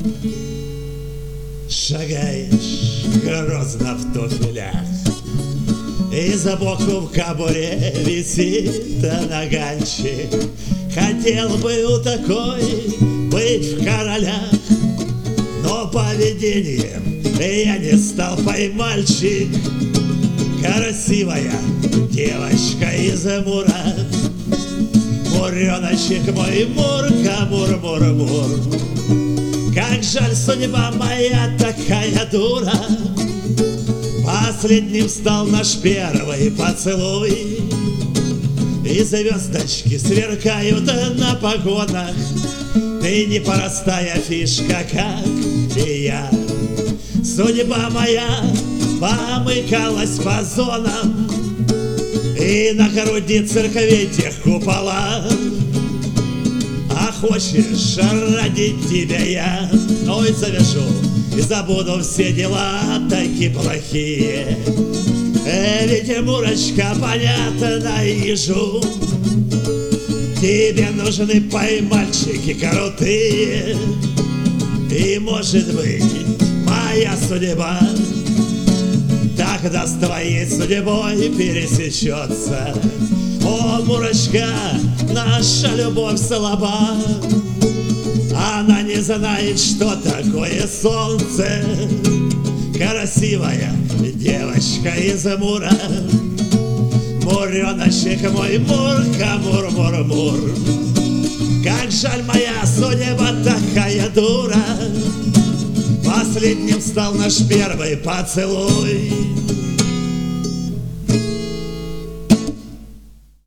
Шагаешь грозно в туфелях, и сбоку в кобуре висит наганчик. Хотел бы у такой быть в королях, но поведением я не стал поймальчик. Красивая девочка из Мура, муреночек мой, мурка, мур-мур-мур. Как жаль, судьба моя такая дура. Последним стал наш первый поцелуй, и звездочки сверкают на погонах. Ты непростая фишка, как и я. Судьба моя помыкалась по зонам, и на груди церкви тех купола. А хочешь, ради тебя я, ой, завяжу и забуду все дела такие плохие. Ведь, Мурочка, понятно ежу, тебе нужны поймальчики крутые. И, может быть, моя судьба тогда с твоей судьбой пересечется. О, Мурочка, наша любовь слаба, она не знает, что такое солнце. Красивая девочка из Мура, муреночек мой, мурка, мур-мур-мур. Как жаль, моя судьба такая дура. Последним стал наш первый поцелуй,